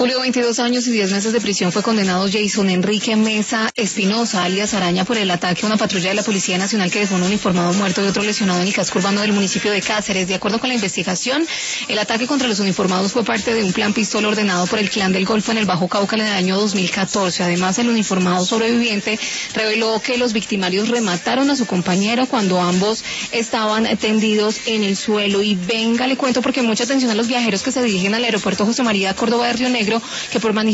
Julio, 22 años y 10 meses de prisión fue condenado Jason Enrique Mesa Espinosa, alias Araña, por el ataque a una patrulla de la Policía Nacional que dejó un uniformado muerto y otro lesionado en el casco urbano del municipio de Cáceres. De acuerdo con la investigación, el ataque contra los uniformados fue parte de un plan pistola ordenado por el Clan del Golfo en el Bajo Cauca en el año 2014. Además, el uniformado sobreviviente reveló que los victimarios remataron a su compañero cuando ambos estaban tendidos en el suelo. Y venga, le cuento, porque mucha atención a los viajeros que se dirigen al aeropuerto José María Córdoba de Río Negro, que por